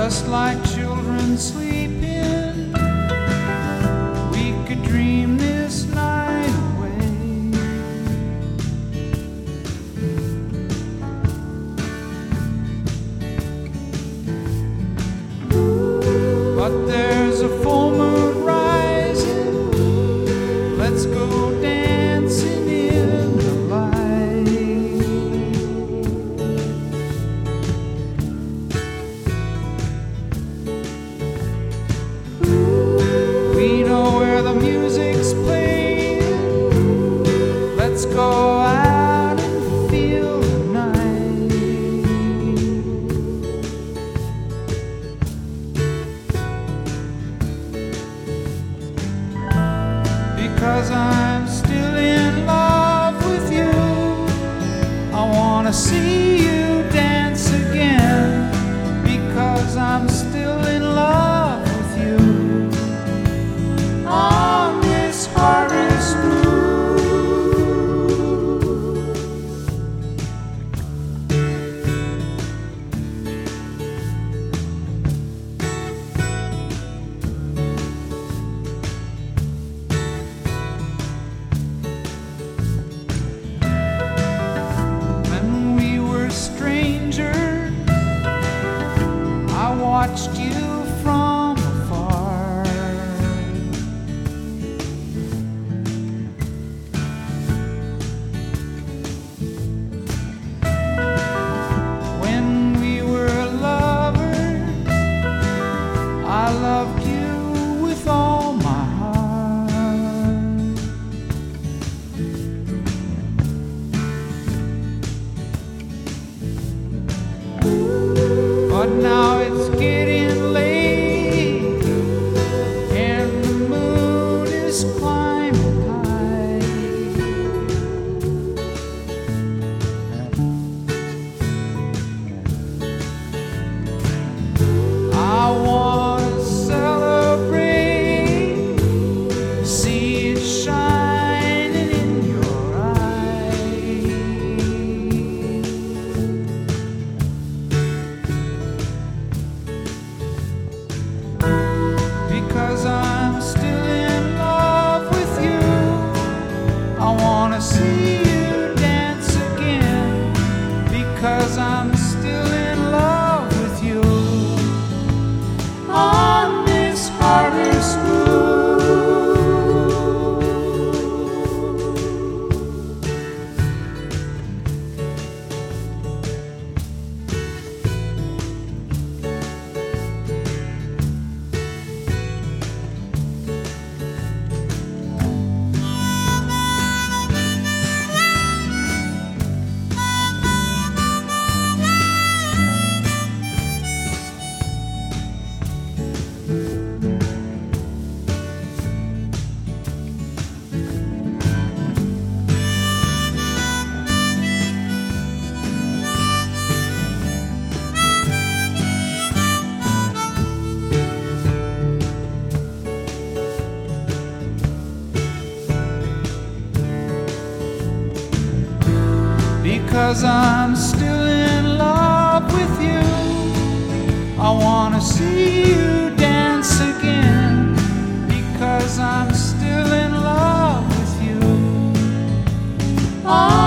just like children sleeping, we could dream this night away. But there's a full moon rising, let's go dancing in the light. We know where the music's playing, let's go out and feel the night. Because I'm still in love with you, I wanna see you dance again. Because I'm still in love with you, on this harvest moon. When we were strangers, I watched you from afar. When we were lovers, I loved you with all my heart. But now it's getting late, and the moon is climbing high. I wanna celebrate, see it shining in your eyes. Because I'm still in love with you, I wanna see you dance again. Because I'm still in love with you, on this harvest moon. Because I'm still in love with you, I wanna see you dance again. Because I'm still in love with you.